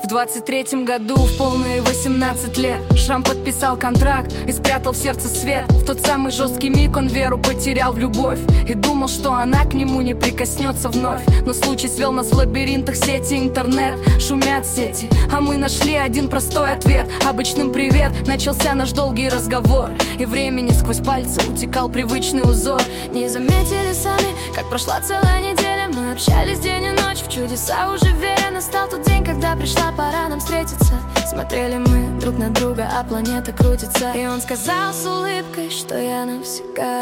В 23-м году, в полные 18 лет, Шрам подписал контракт и спрятал в сердце свет. В тот самый жесткий миг он веру потерял в любовь и думал, что она к нему не прикоснется вновь. Но случай свел нас в лабиринтах сети интернет. Шумят сети, а мы нашли один простой ответ. Обычным привет, начался наш долгий разговор, и времени сквозь пальцы утекал привычный узор. Не заметили сами, как прошла целая неделя. Мы общались день и ночь, в чудеса уже веря. Настал тот день, когда пришла пора нам встретиться. Смотрели мы друг на друга, а планета крутится. И он сказал с улыбкой, что я навсегда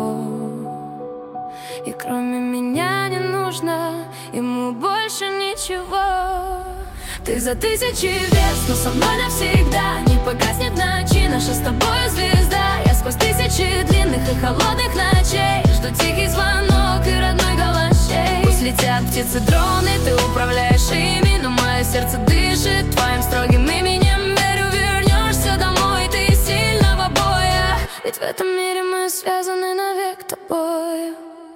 его, и кроме меня не нужно ему больше ничего. Ты за тысячи верст, но со мной навсегда. Не погаснет в ночи наша с тобой звезда. Я сквозь тысячи длинных и холодных ночей жду тихий звонок и родной голос чей. Пусть летят птицы-дроны, ты управляешь ими, но мое сердце дышит твоим строгим именем. Верю, вернешься домой, ты из сильного боя, ведь в этом мире мы связаны навек тобой.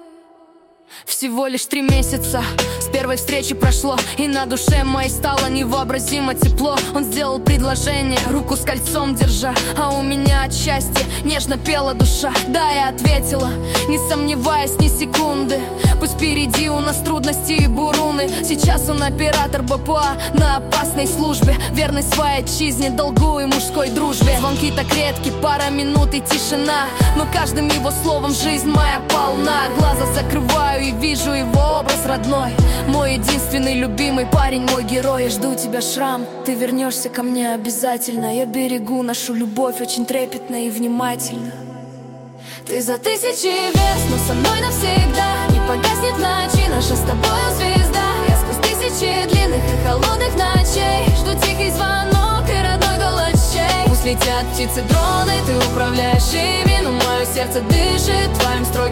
Всего лишь 3 месяца с первой встречи прошло, и на душе моей стало невообразимо тепло. Он сделал предложение, руку с кольцом держа, а у меня от счастья нежно пела душа. Да, я ответила, не сомневаясь ни секунды. Пусть впереди у нас трудности и буруны. Сейчас он оператор БПА на опасной службе, верный своей отчизне, долгу и мужской дружбе. Звонки так редки, пара минут и тишина, но каждым его словом жизнь моя полна. Глаза закрываю и вижу его образ родной, мой единственный любимый парень, мой герой. Я жду тебя, Шрам, ты вернешься ко мне обязательно. Я берегу нашу любовь очень трепетно и внимательно. Ты за тысячи верст, но со мной навсегда. Не погаснет в ночи наша с тобой звезда. Я сквозь тысячи длинных и холодных ночей жду тихий звонок и родной голос чей. Пусть летят птицы-дроны, ты управляешь ими, но мое сердце дышит твоим строгим